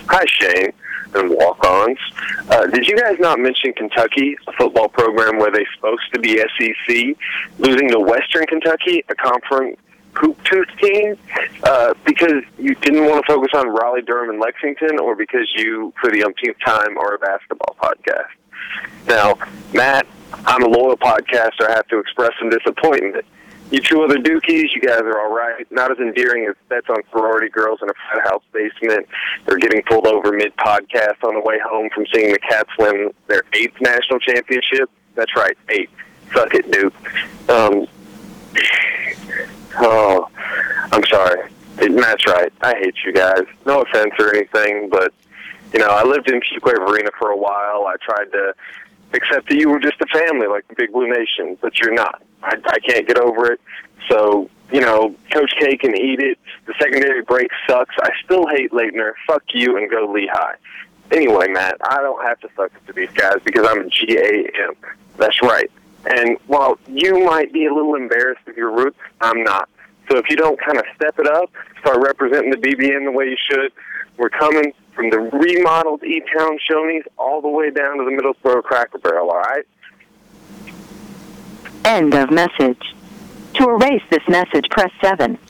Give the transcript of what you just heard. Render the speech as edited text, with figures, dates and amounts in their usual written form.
Hi, Shane and walk-ons. Did you guys not mention Kentucky, a football program where they're supposed to be SEC, losing to Western Kentucky, a conference hoop-tooth team, because you didn't want to focus on Raleigh, Durham, and Lexington, or because you, for the umpteenth time, are a basketball podcast? Now, Matt, I'm a loyal podcaster. I have to express some disappointment. You two other dookies, you guys are all right. Not as endearing as bets on sorority girls in a frat house basement or getting pulled over mid-podcast on the way home from seeing the Cats win their 8th national championship. That's right, 8. Suck it, Duke. I'm sorry. Matt's right. I hate you guys. No offense or anything, but, I lived in Fuquay Arena for a while. I tried to accept that you were just a family like the Big Blue Nation, but you're not. I can't get over it. So, Coach K can eat it. The secondary break sucks. I still hate Leitner. Fuck you and go Lehigh. Anyway, Matt, I don't have to suck it to these guys because I'm a GAM. That's right. And while you might be a little embarrassed of your roots, I'm not. So if you don't kind of step it up, start representing the BBN the way you should, we're coming from the remodeled E-Town Shoney's all the way down to the Middlesboro Cracker Barrel, all right? End of message. To erase this message, press 7.